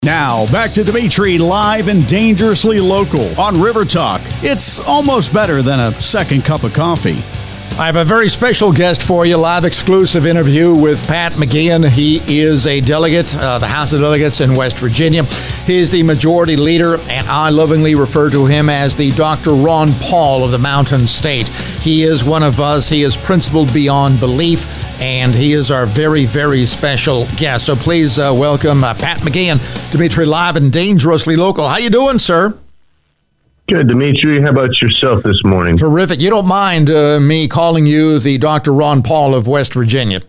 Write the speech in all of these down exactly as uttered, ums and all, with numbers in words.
Now, back to Dimitri live and dangerously local on River Talk. It's almost better than a second cup of coffee. I have a very special guest for you, live exclusive interview with Pat McGeehan. He is a delegate, uh, the House of Delegates in West Virginia. He is the majority leader, and I lovingly refer to him as the Doctor Ron Paul of the Mountain State. He is one of us. He is principled beyond belief, and he is our very, very special guest. So please uh, welcome uh, Pat McGeehan, Dimitri live and dangerously local. How you doing, sir? Good, Dimitri. How about yourself this morning? Terrific. You don't mind uh, me calling you the Doctor Ron Paul of West Virginia?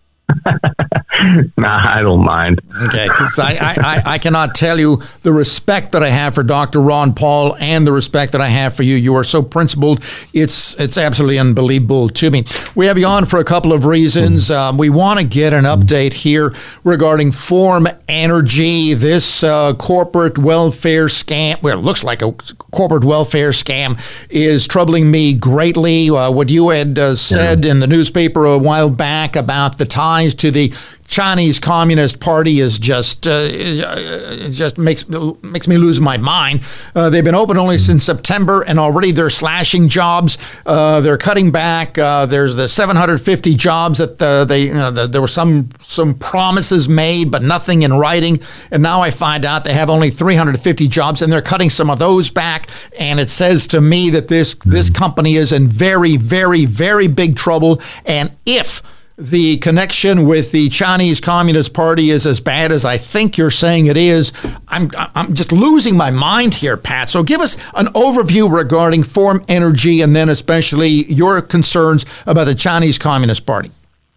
Nah, I don't mind. Okay, 'cause I, I, I, I cannot tell you the respect that I have for Doctor Ron Paul and the respect that I have for you. You are so principled. It's it's absolutely unbelievable to me. We have you on for a couple of reasons. Um, we want to get an update here regarding Form Energy, this uh, corporate welfare scam. Well, it looks like a corporate welfare scam is troubling me greatly. Uh, what you had uh, said yeah. in the newspaper a while back about the ties to the Chinese Communist Party is just uh, it just makes makes me lose my mind. Uh, they've been open only since September, and already they're slashing jobs. Uh, they're cutting back. Uh, there's the seven hundred fifty jobs that uh, they you know, the, there were some some promises made, but nothing in writing. And now I find out they have only three hundred fifty jobs, and they're cutting some of those back. And it says to me that this this company is in very, very, very big trouble. And if the connection with the Chinese Communist Party is as bad as I think you're saying it is, I'm I'm just losing my mind here, Pat. So give us an overview regarding Form Energy and then especially your concerns about the Chinese Communist Party.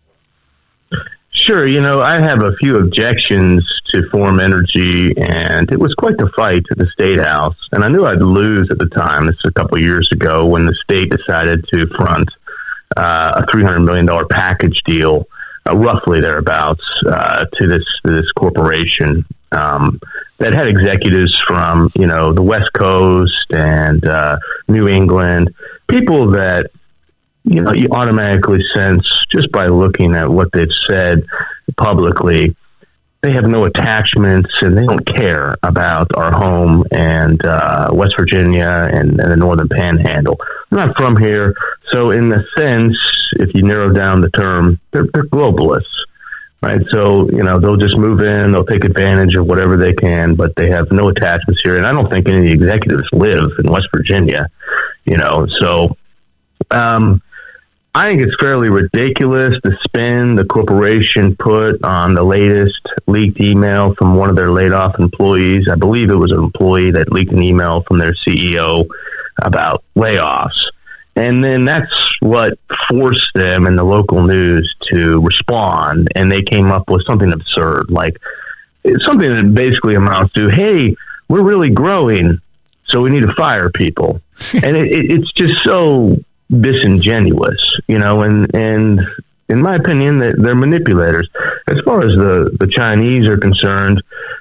Sure. You know, I have a few objections to Form Energy, and it was quite the fight at the State House. And I knew I'd lose at the time. This was a couple of years ago when the state decided to front Uh, a three hundred million dollars package deal, uh, roughly thereabouts, uh, to this to this corporation um, that had executives from, you know, the West Coast and uh, New England, people that, you know, you automatically sense just by looking at what they've said publicly, they have no attachments and they don't care about our home and uh, West Virginia and, and the Northern Panhandle. I'm not from here, so in a sense, if you narrow down the term, they're, they're globalists, right? So, you know, they'll just move in, they'll take advantage of whatever they can, but they have no attachments here. And I don't think any of the executives live in West Virginia, you know, so um, I think it's fairly ridiculous the spin the corporation put on the latest leaked email from one of their laid-off employees. I believe it was an employee that leaked an email from their C E O about layoffs. And then that's what forced them in the local news to respond, and they came up with something absurd, like something that basically amounts to, hey, we're really growing, so we need to fire people. And it, it, it's just so disingenuous, you know, and, and in my opinion, that they're manipulators. As far as the, the Chinese are concerned,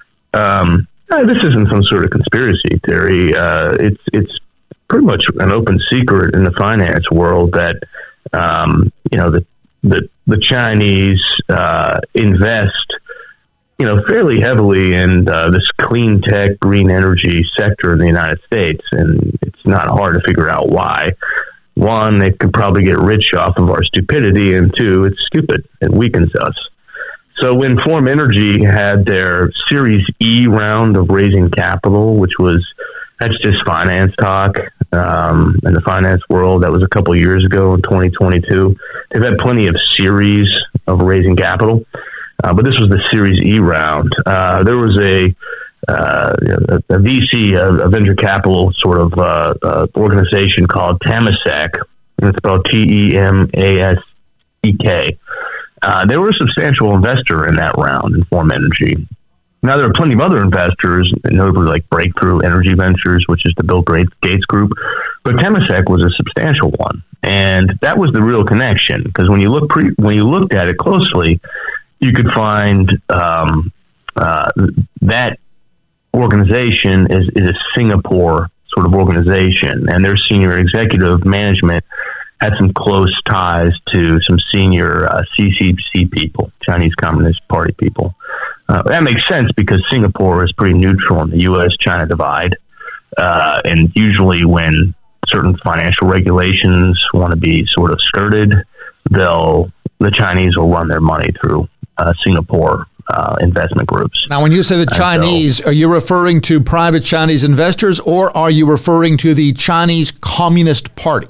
um, this isn't some sort of conspiracy theory. Uh, it's, it's pretty much an open secret in the finance world that, um, you know, the, the, the Chinese, uh, invest, you know, fairly heavily in uh, this clean tech, green energy sector in the United States. And it's not hard to figure out why. One, they could probably get rich off of our stupidity, and two, it's stupid. It weakens us. So when Form Energy had their Series E round of raising capital, which was, that's just finance talk um, in the finance world, that was a couple of years ago in twenty twenty-two. They've had plenty of series of raising capital, uh, but this was the Series E round. Uh, there was a Uh, a, a V C, a, a venture capital sort of uh, uh, organization called Temasek, and it's spelled T E M A S E K. Uh, they were a substantial investor in that round in Form Energy. Now, there are plenty of other investors, notably like Breakthrough Energy Ventures, which is the Bill Gates group, but Temasek was a substantial one, and that was the real connection. Because when you look pre- when you looked at it closely, you could find um, uh, that organization is, is a Singapore sort of organization, and their senior executive management had some close ties to some senior uh, C C C people, Chinese Communist Party people. Uh, that makes sense because Singapore is pretty neutral in the U S China divide. Uh, and usually when certain financial regulations want to be sort of skirted, they'll the Chinese will run their money through uh, Singapore uh, investment groups. Now, when you say the Chinese, so, are you referring to private Chinese investors, or are you referring to the Chinese Communist Party?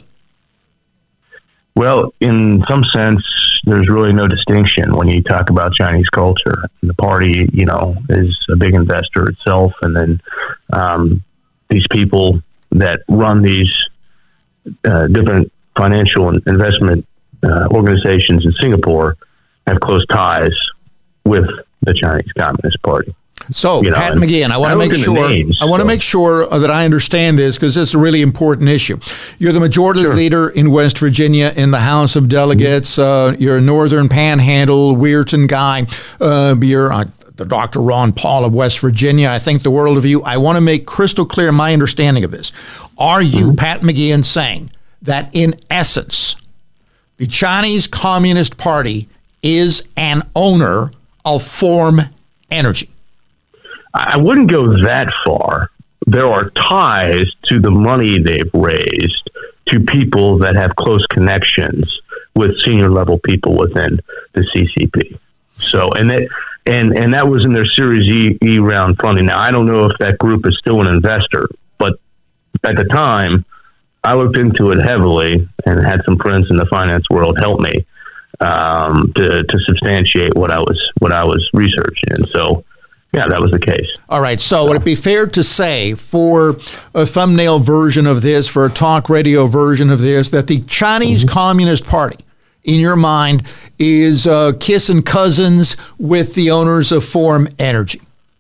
Well, in some sense, there's really no distinction when you talk about Chinese culture. The party, you know, is a big investor itself, and then um, these people that run these uh, different financial and investment uh, organizations in Singapore have close ties with the Chinese Communist Party. So, you know, Pat McGeehan, I want to make sure names, I want to so. make sure that I understand this, because this is a really important issue. You're the majority sure. leader in West Virginia in the House of Delegates. Mm-hmm. Uh, you're a Northern Panhandle, Weirton guy. Uh, you're uh, the Doctor Ron Paul of West Virginia. I think the world of you. I want to make crystal clear my understanding of this. Are you, mm-hmm. Pat McGeehan, saying that in essence, the Chinese Communist Party is an owner of Form Energy? I wouldn't go that far. There are ties to the money they've raised to people that have close connections with senior level people within the C C P. So, and that, and, and that was in their Series E, E round funding. Now, I don't know if that group is still an investor, but at the time, I looked into it heavily and had some friends in the finance world help me um, to, to substantiate what I was, what I was researching. And so, yeah, that was the case. All right. So would it be fair to say, for a thumbnail version of this, for a talk radio version of this, that the Chinese mm-hmm. Communist Party, in your mind, is uh, kissing cousins with the owners of Form Energy?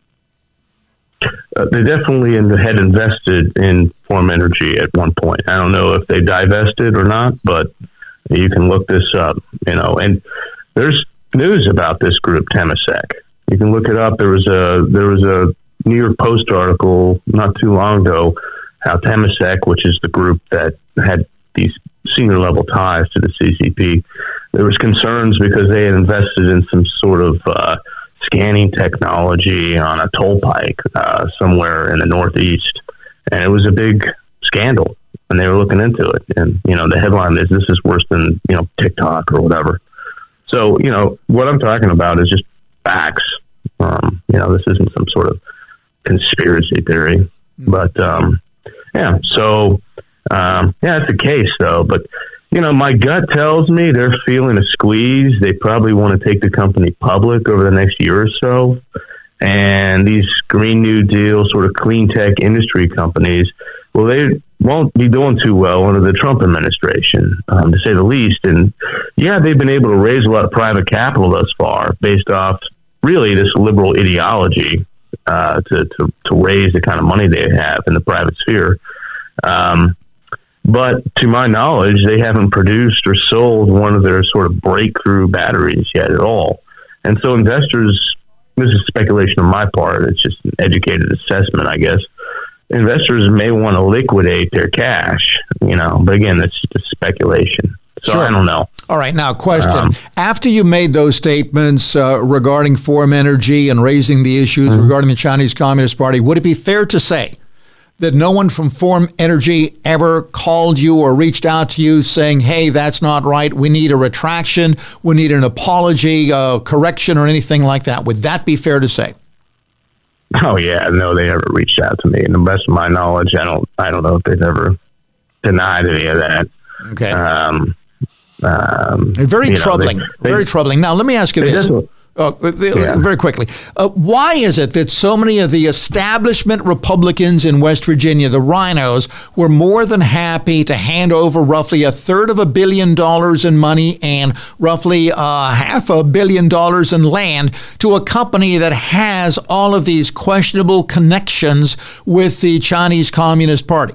Uh, they definitely had invested in Form Energy at one point. I don't know if they divested or not, but you can look this up, you know, and there's news about this group, Temasek. You can look it up. There was a there was a New York Post article not too long ago how Temasek, which is the group that had these senior level ties to the C C P, there was concerns because they had invested in some sort of uh, scanning technology on a toll pike uh, somewhere in the Northeast, and it was a big scandal, and they were looking into it. And you know, the headline is, "This is worse than you know TikTok or whatever." So you know what I'm talking about is just facts. Um, you know, this isn't some sort of conspiracy theory, mm-hmm. but um, yeah. So um, yeah, it's the case though. But you know, my gut tells me they're feeling a squeeze. They probably want to take the company public over the next year or so. And these Green New Deal sort of clean tech industry companies, well, they won't be doing too well under the Trump administration, um, to say the least. And yeah, they've been able to raise a lot of private capital thus far based off really this liberal ideology uh, to, to, to raise the kind of money they have in the private sphere. Um, but to my knowledge, they haven't produced or sold one of their sort of breakthrough batteries yet at all. And so investors, this is speculation on my part, it's just an educated assessment, I guess. Investors may want to liquidate their cash, you know, but again, it's just speculation. So sure. I don't know. All right. Now, question. Um, After you made those statements uh, regarding Form Energy and raising the issues mm-hmm. regarding the Chinese Communist Party, would it be fair to say that no one from Form Energy ever called you or reached out to you saying, hey, that's not right, we need a retraction, we need an apology, uh, correction, or anything like that? Would that be fair to say? Oh, yeah. No, they never reached out to me. And the best of my knowledge, I don't I don't know if they've ever denied any of that. Okay. Um, um, very troubling. Know, they, very they, troubling. Now, let me ask you this. Uh, yeah. Very quickly. Uh, why is it that so many of the establishment Republicans in West Virginia, the rhinos, were more than happy to hand over roughly a third of a billion dollars in money and roughly uh, half a billion dollars in land to a company that has all of these questionable connections with the Chinese Communist Party?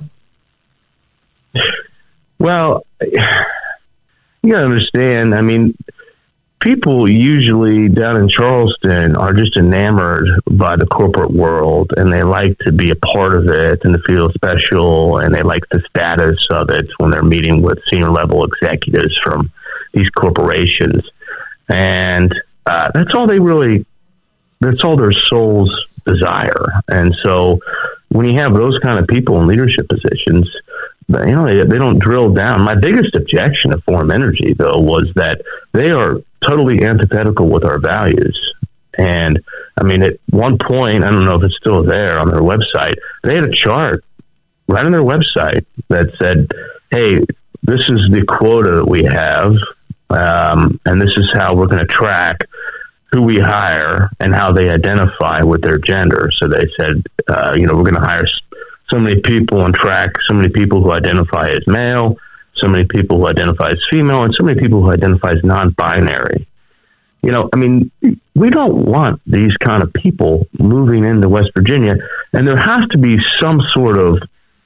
Well, you gotta understand, I mean, people usually down in Charleston are just enamored by the corporate world, and they like to be a part of it and to feel special, and they like the status of it when they're meeting with senior level executives from these corporations. And uh, that's all they really that's all their soul's desire. And so when you have those kind of people in leadership positions, you know, they, they don't drill down. My biggest objection to Forum Energy, though, was that they are totally antithetical with our values. And I mean, at one point, I don't know if it's still there on their website, they had a chart right on their website that said, hey, this is the quota that we have, um, and this is how we're going to track who we hire and how they identify with their gender. So they said, uh, you know, we're going to hire so many people and track so many people who identify as male, so many people who identify as female, and so many people who identify as non-binary. You know, I mean, we don't want these kind of people moving into West Virginia, and there has to be some sort of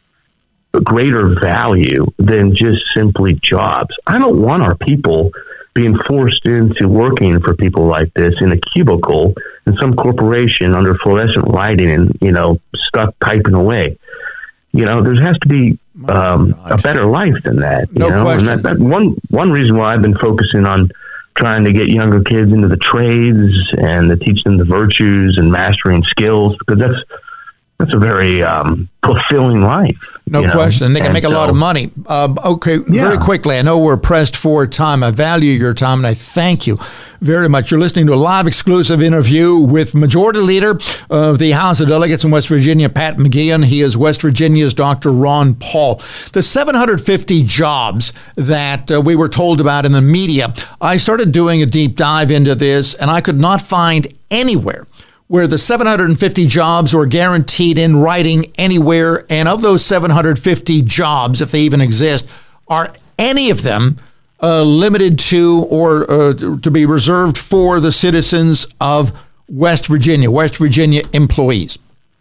greater value than just simply jobs. I don't want our people being forced into working for people like this in a cubicle in some corporation under fluorescent lighting and, you know, stuck typing away. You know, there has to be um, a better life than that. You no know? question. And that, that one, one reason why I've been focusing on trying to get younger kids into the trades and to teach them the virtues and mastering skills, because that's that's a very um, fulfilling life. No you know? question. They can and make a so, lot of money. Um, okay, yeah. Very quickly, I know we're pressed for time. I value your time, and I thank you very much. You're listening to a live exclusive interview with Majority Leader of the House of Delegates in West Virginia, Pat McGeehan. He is West Virginia's Doctor Ron Paul. The seven hundred fifty jobs that uh, we were told about in the media, I started doing a deep dive into this, and I could not find anywhere where the seven hundred fifty jobs were guaranteed in writing anywhere. And of those seven hundred fifty jobs, if they even exist, are any of them uh, limited to or uh, to be reserved for the citizens of West Virginia, West Virginia employees?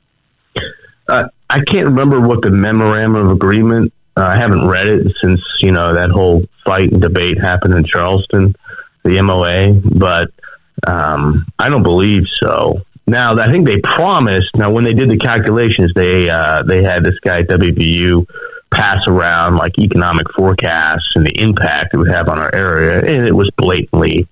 Uh, I can't remember what the memorandum of agreement, uh, I haven't read it since, you know, that whole fight and debate happened in Charleston, the M O A, but um, I don't believe so. Now, I think they promised. Now, when they did the calculations, they uh, they had this guy at W V U pass around like economic forecasts and the impact it would have on our area, and it was blatantly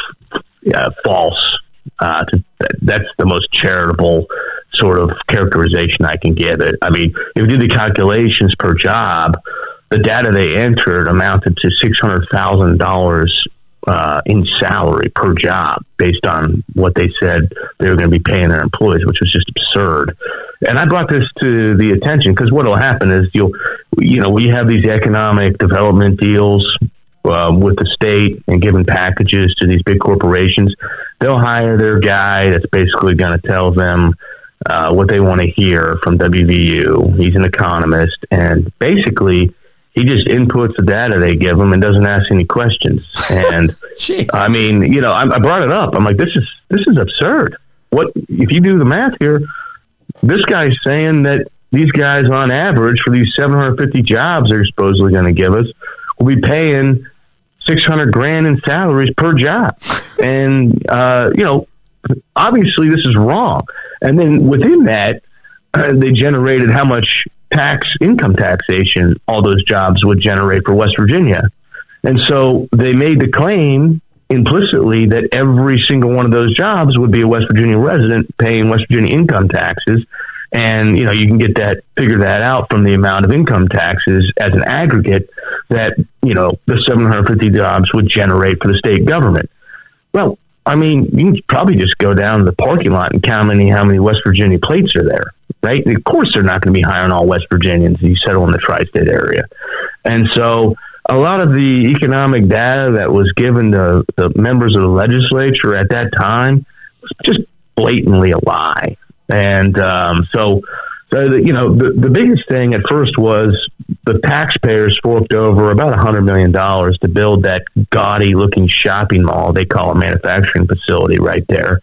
uh, false. Uh, to, that, that's the most charitable sort of characterization I can give it. I mean, if you do the calculations per job, the data they entered amounted to six hundred thousand dollars Uh, in salary per job based on what they said they were going to be paying their employees, which was just absurd. And I brought this to the attention because what will happen is you'll, you know, we have these economic development deals uh, with the state and giving packages to these big corporations. They'll hire their guy that's basically going to tell them uh, what they want to hear from W V U. He's an economist, and basically he just inputs the data they give him and doesn't ask any questions. And I mean, you know, I, I brought it up. I'm like, this is this is absurd. What if you do the math here? This guy's saying that these guys, on average, for these seven hundred fifty jobs they're supposedly going to give us, will be paying six hundred grand in salaries per job. And uh, you know, obviously this is wrong. And then within that, uh, they generated how much tax, income taxation, all those jobs would generate for West Virginia. And so they made the claim implicitly that every single one of those jobs would be a West Virginia resident paying West Virginia income taxes. And, you know, you can get that, figure that out from the amount of income taxes as an aggregate that, you know, the seven hundred fifty jobs would generate for the state government. Well, I mean, you can probably just go down to the parking lot and count many, how many West Virginia plates are there, right? And of course, they're not going to be hiring all West Virginians if you settle in the tri-state area. And so a lot of the economic data that was given to the members of the legislature at that time was just blatantly a lie. And um, so, so the, you know, the, the biggest thing at first was the taxpayers forked over about one hundred million dollars to build that gaudy-looking shopping mall they call a manufacturing facility right there.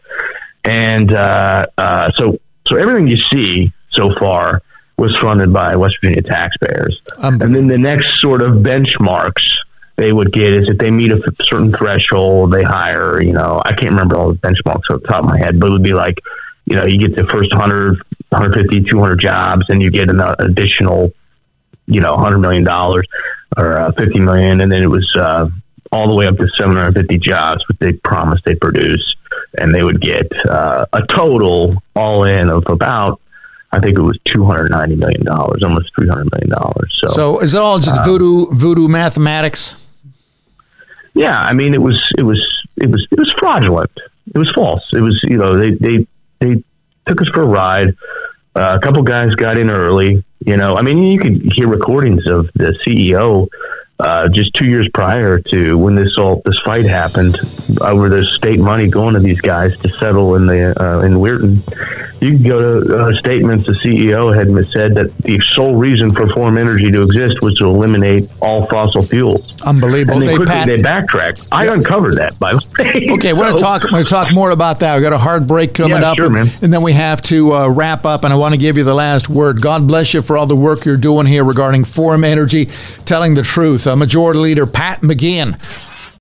And uh, uh, so, so everything you see so far was funded by West Virginia taxpayers. Um, and then the next sort of benchmarks they would get is if they meet a certain threshold, they hire, you know, I can't remember all the benchmarks off the top of my head, but it would be like, you know, you get the first one hundred, one fifty, two hundred jobs, and you get an additional, you know, one hundred million dollars or uh, fifty million. And then it was, uh, all the way up to seven hundred fifty jobs, but they promised they'd produce, and they would get uh, a total all in of about, I think it was two hundred ninety million dollars, almost three hundred million dollars. So, so is it all just uh, voodoo voodoo mathematics? Yeah, I mean, it was it was it was it was fraudulent. It was false. It was, you know, they they they took us for a ride. Uh, a couple guys got in early. You know, I mean, you could hear recordings of the C E O uh, just two years prior to when this all this fight happened over the state money going to these guys to settle in the uh, in Weirton. You can go to uh, statements. The C E O had said that the sole reason for Forum Energy to exist was to eliminate all fossil fuels. Unbelievable. And they, they quickly pat- they backtracked. I yeah. uncovered that, by the way. Okay, we're so, going to talk. We're going to talk more about that. We've got a hard break coming yeah, up, sure, and, man. and then we have to uh, wrap up. And I want to give you the last word. God bless you for all the work you're doing here regarding Forum Energy, telling the truth. Uh, Majority Leader Pat McGeehan